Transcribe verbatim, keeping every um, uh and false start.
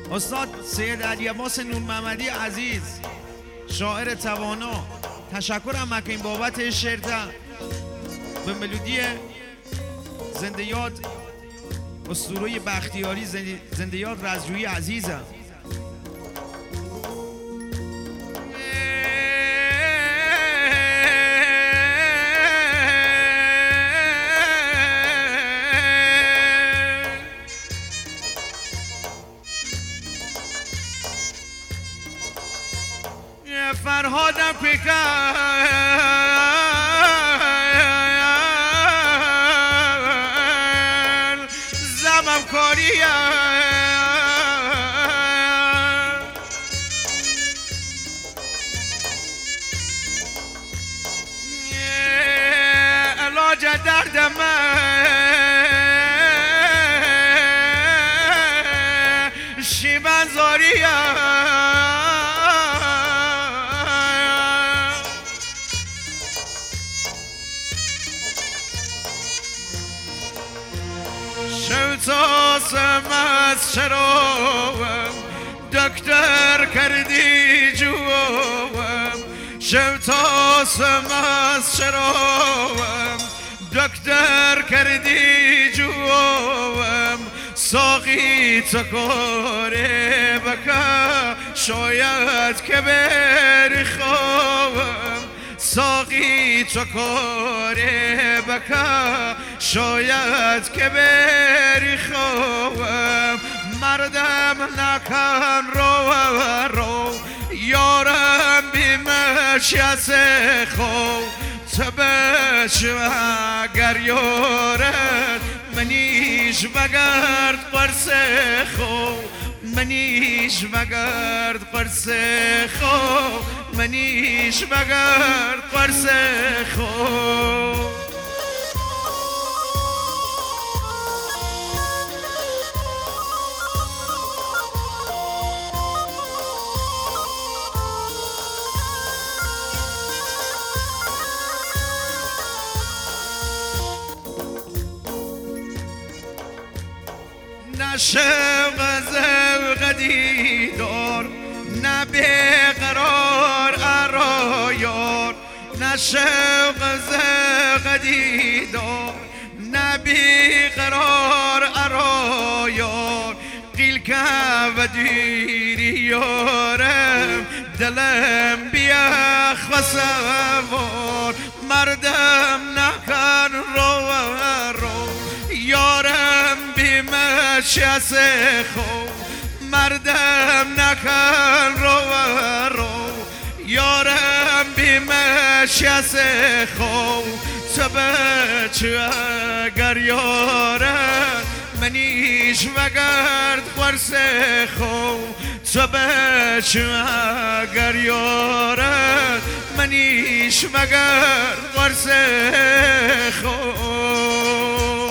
استاد سید علی عباس نور محمدی عزیز، شاعر توانا، تشکرم مکنیم بابت این شعر به ملودی زنده یاد اسطوره بختیاری زنده یاد رزجویی عزیزم. فرهادم پیکن زمم کاریم علاج درد من شیون زاریم. شوتاسم از شرابم دکتر کردی جوام، شوتاسم از شرابم دکتر کردی جوام، ساقی تو کاره بکا شاید که بری خوابم، ساقی تو کاره بکا شاید که بری خوابم، مردم نکن رو رو یارم بیمش یس خواب، تو بشو اگر یارت منیش بگرد قرص خواب، منیش بگرد قرص خواب، منیش بگرد قرص خواب. نه شوق ذوق دیدار نه بیقرار ارایار، نه شوق ذوق دیدار نه بیقرار ارایار، قیل که و دیری یارم دلم بیخ و سوار، مردم نکن رو رو یارم بیمش یس خوب، مردم نکن رو رو یارم بیمش یس خوب، تو بچه اگر یارم منیش وگرد قرص خوب، تو بچه اگر یارم منیش وگرد قرص خوب.